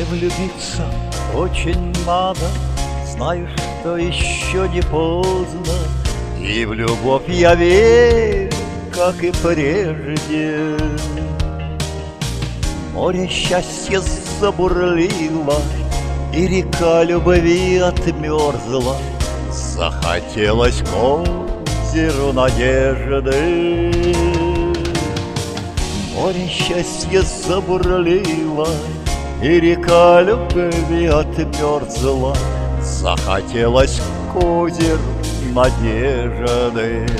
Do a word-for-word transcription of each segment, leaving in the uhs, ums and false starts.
влюбиться очень надо, знаю, что еще не поздно, и в любовь я верю, как и прежде. Море счастья забурлило, и река любви отмерзла. Захотелось к озеру надежды. Море счастья забурлило, и река любви отмерзла. Захотелось к озеру надежды.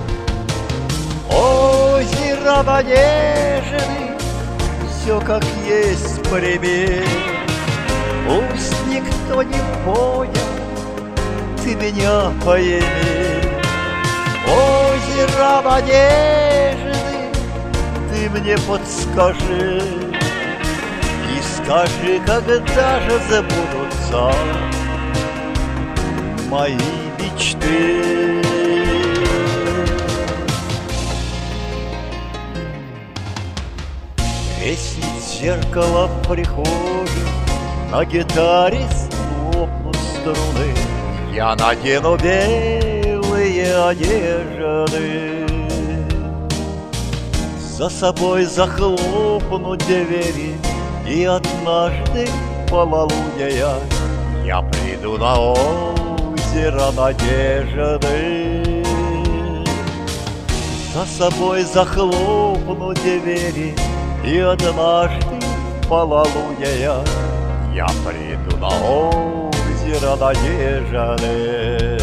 Озеро надежды, все как есть пример. Пусть никто не понял, ты меня пойми. Озеро надежды, ты мне подскажи. И скажи, когда же забудутся мои мечты. Треснет зеркало в прихожей, на гитаре слопнут струны. Я надену белые одежды, за собой захлопну двери, и однажды полнолуния я приду на озеро надежды. За собой захлопну двери, и однажды полнолуния я приду на озеро надежды.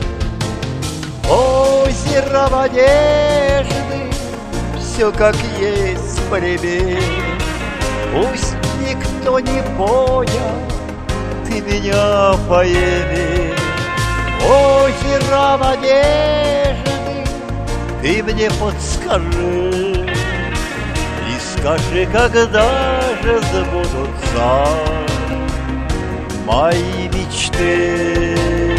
Озеро надежды, все как есть прими. Пусть никто не понял, ты меня пойми. Озеро надежды, ты мне подскажи. И скажи, когда же забудутся мои мечты.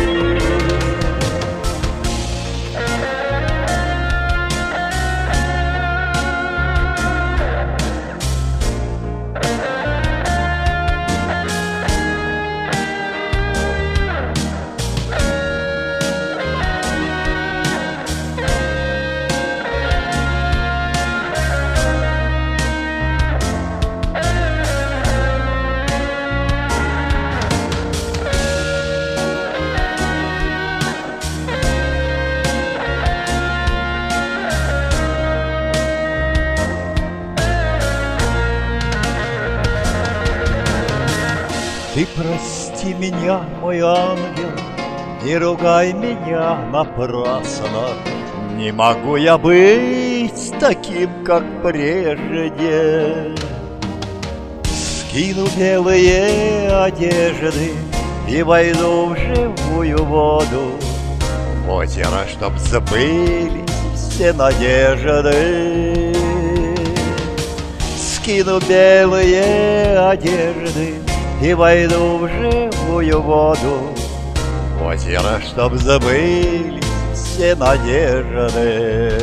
Ты прости меня, мой ангел, не ругай меня напрасно. Не могу я быть таким, как прежде. Скину белые одежды и войду в живую воду, в озеро, чтоб забылись все надежды. Скину белые одежды и войду в живую воду, в озеро, чтоб забылись все надежды.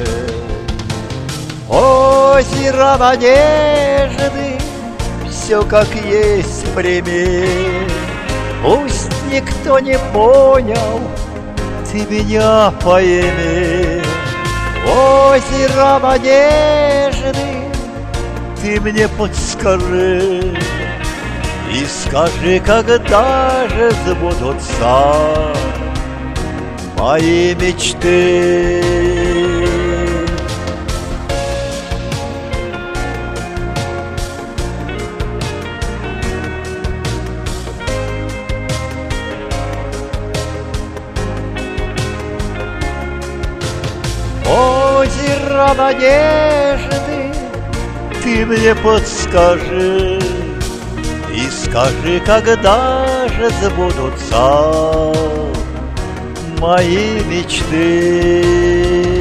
Озеро надежды, все как есть прими. Пусть никто не понял, ты меня пойми. Озеро надежды, ты мне подскажи. И скажи, когда же сбудутся мои мечты. Озеро надежды, ты мне подскажи. И скажи, когда же сбудутся мои мечты.